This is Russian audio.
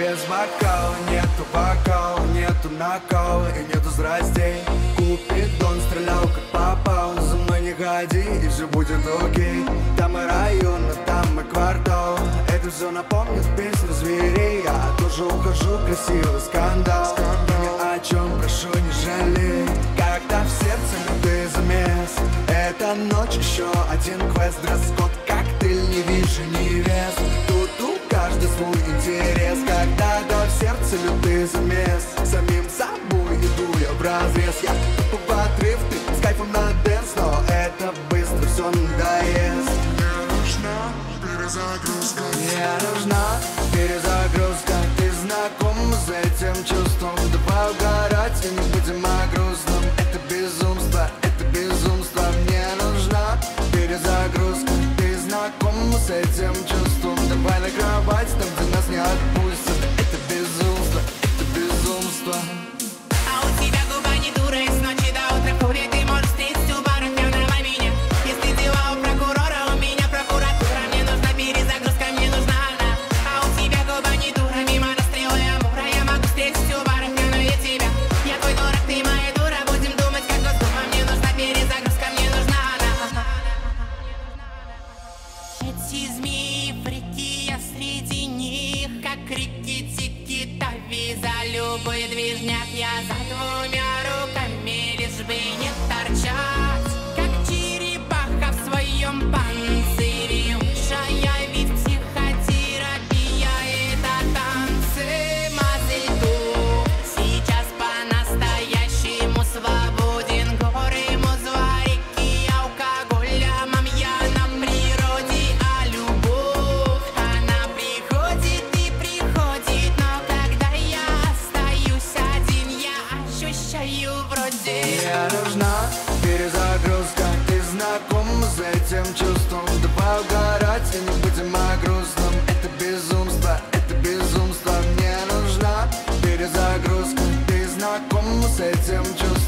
без бокала, нету бокала, нету накала и нету здрастей. Купидон стрелял как попал, за мной не ходи и все будет окей. Там и район, а там и квартал, это все напомнит песню зверей. Я тоже ухожу, красивый скандал, ни о чем прошу не жалей. Когда в сердце лютый замес, эта ночь еще один квест. Дресс-код, коктейль, не вижу невест. Тут у каждый свой интерес. Когда в сердце лютый замес, самим собой иду я вразрез. Я тупо в отрыв, ты с кайфом на дэнс, но это быстро все надоест. Мне нужна перезагрузка. Мне нужна перезагрузка. Ты знаком с этим чувством? Давай угорать и не будем о грустном. Это безумство, это безумство. Мне нужна перезагрузка. Ты знаком с этим чувством? Давай на кровать, там где нас не отпустят. Это безумство, это безумство. А у тебя губа не дура, и с ночи до утра курит. Ты можешь встретить у бара, давай меня. Если дела у прокурора, у меня прокуратура. Мне нужна перезагрузка, мне нужна она. А у тебя губа не дура, мимо расстрела и амура. Я могу встретить у бара, я тебя. Я твой дурак, ты моя дура. Будем думать, как Госдума. Мне нужна перезагрузка, мне нужна она. Эти змеи, фрики, я среди них, как реки, тики-тави. За любой движняк я за двумя руками, лишь бы не торчать, как черепаха в своем панцире. Лучшая ведь психотерапия — это танцы. Мазельту сейчас по-настоящему свободен. Горы, музва, реки, алкоголя, мамья на природе. А любовь, она приходит и приходит. Но когда я остаюсь один, я ощущаю вроде. Мне нужна перезагрузка. Ты знаком с этим чувством? Давай угорать и не будем о грустном. Это безумство, это безумство. Мне нужна перезагрузка. Ты знаком с этим чувством?